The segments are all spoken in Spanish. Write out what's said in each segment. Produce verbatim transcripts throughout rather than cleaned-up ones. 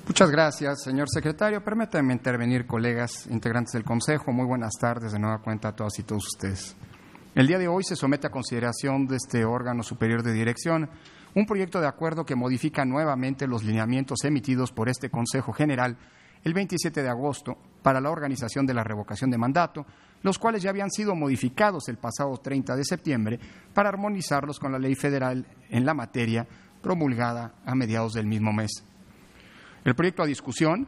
Muchas gracias, señor secretario. Permítanme intervenir, colegas integrantes del Consejo. Muy buenas tardes de nueva cuenta a todas y todos ustedes. El día de hoy se somete a consideración de este órgano superior de dirección un proyecto de acuerdo que modifica nuevamente los lineamientos emitidos por este Consejo General el veintisiete de agosto para la organización de la revocación de mandato, los cuales ya habían sido modificados el pasado treinta de septiembre para armonizarlos con la ley federal en la materia promulgada a mediados del mismo mes. El proyecto a discusión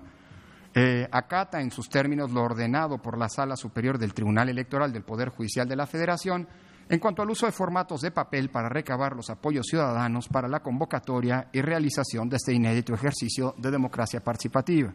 eh, acata en sus términos lo ordenado por la Sala Superior del Tribunal Electoral del Poder Judicial de la Federación en cuanto al uso de formatos de papel para recabar los apoyos ciudadanos para la convocatoria y realización de este inédito ejercicio de democracia participativa.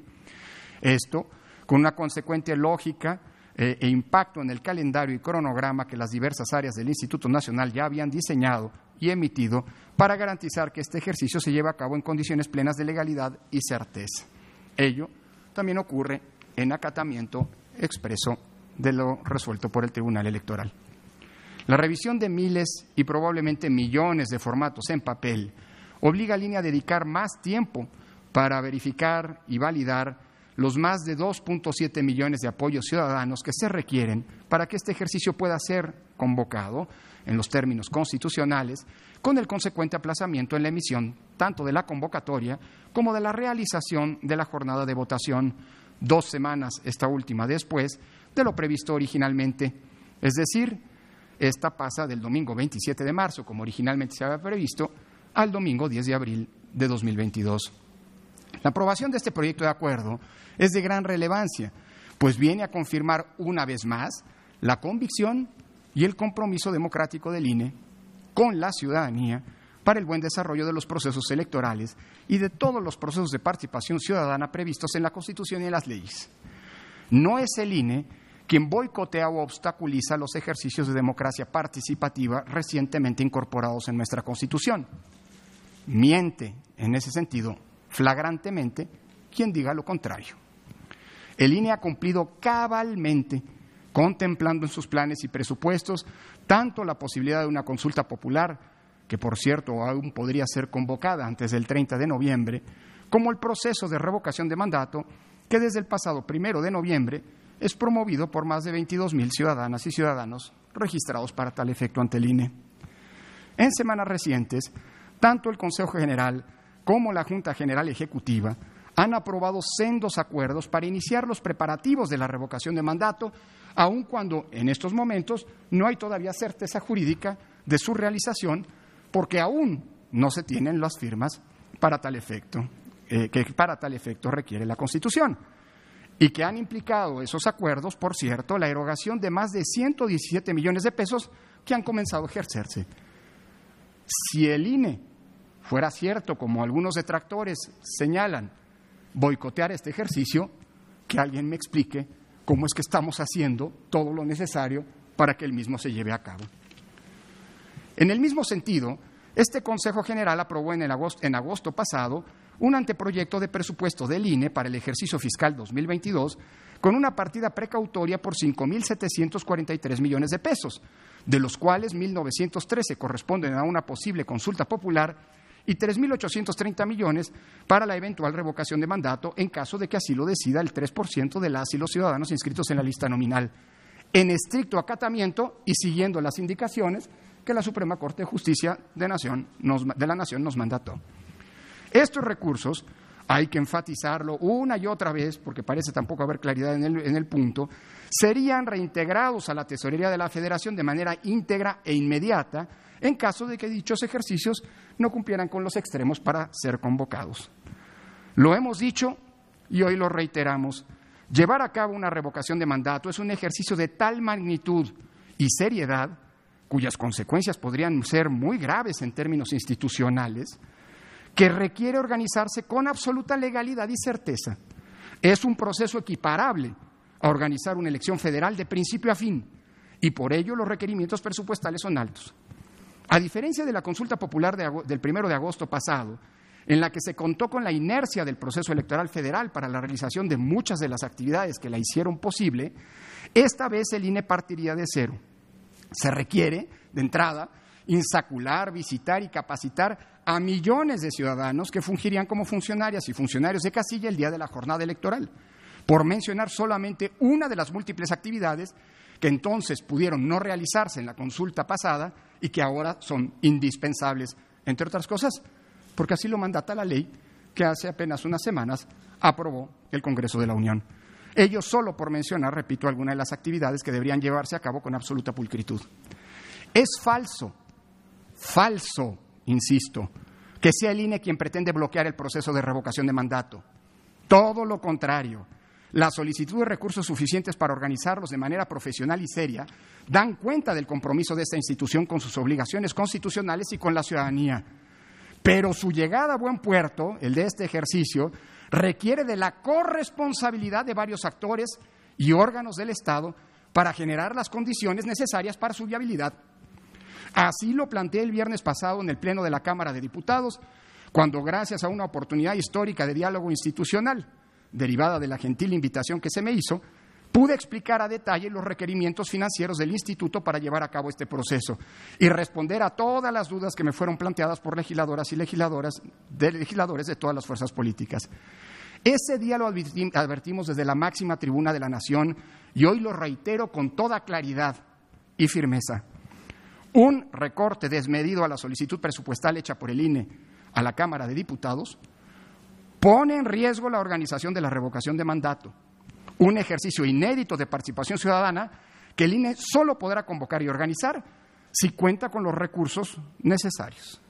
Esto con una consecuente lógica eh, e impacto en el calendario y cronograma que las diversas áreas del Instituto Nacional ya habían diseñado y emitido para garantizar que este ejercicio se lleve a cabo en condiciones plenas de legalidad y certeza. Ello también ocurre en acatamiento expreso de lo resuelto por el Tribunal Electoral. La revisión de miles y probablemente millones de formatos en papel obliga al I N E a dedicar más tiempo para verificar y validar los más de dos punto siete millones de apoyos ciudadanos que se requieren para que este ejercicio pueda ser convocado en los términos constitucionales, con el consecuente aplazamiento en la emisión tanto de la convocatoria como de la realización de la jornada de votación, dos semanas esta última después de lo previsto originalmente. Es decir, esta pasa del domingo veintisiete de marzo, como originalmente se había previsto, al domingo diez de abril de dos mil veintidós. La aprobación de este proyecto de acuerdo es de gran relevancia, pues viene a confirmar una vez más la convicción y el compromiso democrático del I N E con la ciudadanía para el buen desarrollo de los procesos electorales y de todos los procesos de participación ciudadana previstos en la Constitución y en las leyes. No es el I N E quien boicotea o obstaculiza los ejercicios de democracia participativa recientemente incorporados en nuestra Constitución. Miente, en ese sentido, flagrantemente quien diga lo contrario. El I N E ha cumplido cabalmente, contemplando en sus planes y presupuestos tanto la posibilidad de una consulta popular, que por cierto aún podría ser convocada antes del treinta de noviembre, como el proceso de revocación de mandato, que desde el pasado primero de noviembre es promovido por más de veintidós mil ciudadanas y ciudadanos registrados para tal efecto ante el I N E. En semanas recientes, tanto el Consejo General como la Junta General Ejecutiva han aprobado sendos acuerdos para iniciar los preparativos de la revocación de mandato, aun cuando en estos momentos no hay todavía certeza jurídica de su realización, porque aún no se tienen las firmas para tal efecto, eh, que para tal efecto requiere la Constitución, y que han implicado esos acuerdos, por cierto, la erogación de más de ciento diecisiete millones de pesos que han comenzado a ejercerse. Si el I N E fuera cierto, como algunos detractores señalan, boicotear este ejercicio, que alguien me explique cómo es que estamos haciendo todo lo necesario para que el mismo se lleve a cabo. En el mismo sentido, este Consejo General aprobó en, el agosto, en agosto pasado un anteproyecto de presupuesto del I N E para el ejercicio fiscal dos mil veintidós con una partida precautoria por cinco mil setecientos cuarenta y tres millones de pesos, de los cuales mil novecientos trece corresponden a una posible consulta popular y tres mil ochocientos treinta millones para la eventual revocación de mandato en caso de que así lo decida el tres por ciento de las y los ciudadanos inscritos en la lista nominal, en estricto acatamiento y siguiendo las indicaciones que la Suprema Corte de Justicia de, Nación nos, de la Nación nos mandató. Estos recursos, hay que enfatizarlo una y otra vez, porque parece tampoco haber claridad en el, en el punto, serían reintegrados a la Tesorería de la Federación de manera íntegra e inmediata en caso de que dichos ejercicios no cumplieran con los extremos para ser convocados. Lo hemos dicho y hoy lo reiteramos. Llevar a cabo una revocación de mandato es un ejercicio de tal magnitud y seriedad, cuyas consecuencias podrían ser muy graves en términos institucionales, que requiere organizarse con absoluta legalidad y certeza. Es un proceso equiparable a organizar una elección federal de principio a fin, y por ello los requerimientos presupuestales son altos. A diferencia de la consulta popular de, del primero de agosto pasado, en la que se contó con la inercia del proceso electoral federal para la realización de muchas de las actividades que la hicieron posible, esta vez el I N E partiría de cero. Se requiere, de entrada, insacular, visitar y capacitar a millones de ciudadanos que fungirían como funcionarias y funcionarios de casilla el día de la jornada electoral, por mencionar solamente una de las múltiples actividades que entonces pudieron no realizarse en la consulta pasada y que ahora son indispensables, entre otras cosas, porque así lo mandata la ley que hace apenas unas semanas aprobó el Congreso de la Unión. Ello solo por mencionar, repito, algunas de las actividades que deberían llevarse a cabo con absoluta pulcritud. Es falso, falso, insisto, que sea el I N E quien pretende bloquear el proceso de revocación de mandato. Todo lo contrario. La solicitud de recursos suficientes para organizarlos de manera profesional y seria dan cuenta del compromiso de esta institución con sus obligaciones constitucionales y con la ciudadanía. Pero su llegada a buen puerto, el de este ejercicio, requiere de la corresponsabilidad de varios actores y órganos del Estado para generar las condiciones necesarias para su viabilidad. Así lo planteé el viernes pasado en el Pleno de la Cámara de Diputados, cuando, gracias a una oportunidad histórica de diálogo institucional, derivada de la gentil invitación que se me hizo, pude explicar a detalle los requerimientos financieros del Instituto para llevar a cabo este proceso y responder a todas las dudas que me fueron planteadas por legisladoras y legisladoras de legisladores de todas las fuerzas políticas. Ese día lo advertimos desde la máxima tribuna de la Nación y hoy lo reitero con toda claridad y firmeza. Un recorte desmedido a la solicitud presupuestal hecha por el I N E a la Cámara de Diputados pone en riesgo la organización de la revocación de mandato, un ejercicio inédito de participación ciudadana que el I N E solo podrá convocar y organizar si cuenta con los recursos necesarios.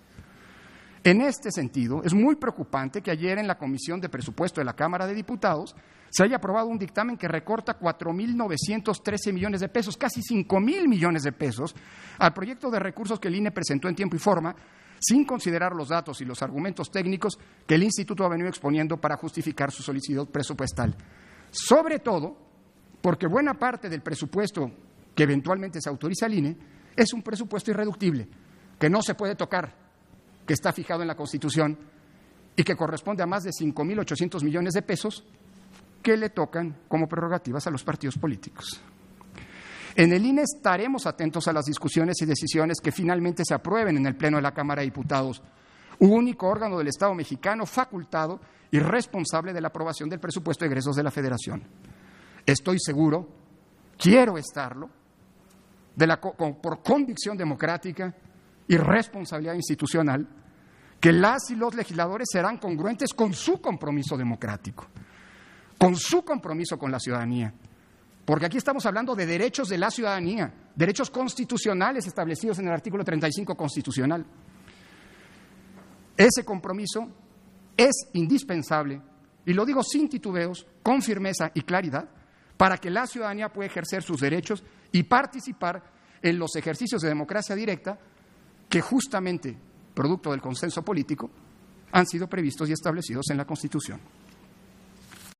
En este sentido, es muy preocupante que ayer en la Comisión de Presupuesto de la Cámara de Diputados se haya aprobado un dictamen que recorta cuatro mil novecientos trece millones de pesos, casi cinco mil millones de pesos, al proyecto de recursos que el I N E presentó en tiempo y forma, sin considerar los datos y los argumentos técnicos que el Instituto ha venido exponiendo para justificar su solicitud presupuestal. Sobre todo, porque buena parte del presupuesto que eventualmente se autoriza al I N E es un presupuesto irreductible, que no se puede tocar, que está fijado en la Constitución y que corresponde a más de cinco mil ochocientos millones de pesos que le tocan como prerrogativas a los partidos políticos. En el I N E estaremos atentos a las discusiones y decisiones que finalmente se aprueben en el Pleno de la Cámara de Diputados, único órgano del Estado mexicano facultado y responsable de la aprobación del presupuesto de egresos de la Federación. Estoy seguro, quiero estarlo, de la, por convicción democrática y responsabilidad institucional, que las y los legisladores serán congruentes con su compromiso democrático, con su compromiso con la ciudadanía. Porque aquí estamos hablando de derechos de la ciudadanía, derechos constitucionales establecidos en el artículo treinta y cinco constitucional. Ese compromiso es indispensable, y lo digo sin titubeos, con firmeza y claridad, para que la ciudadanía pueda ejercer sus derechos y participar en los ejercicios de democracia directa que justamente, producto del consenso político, han sido previstos y establecidos en la Constitución.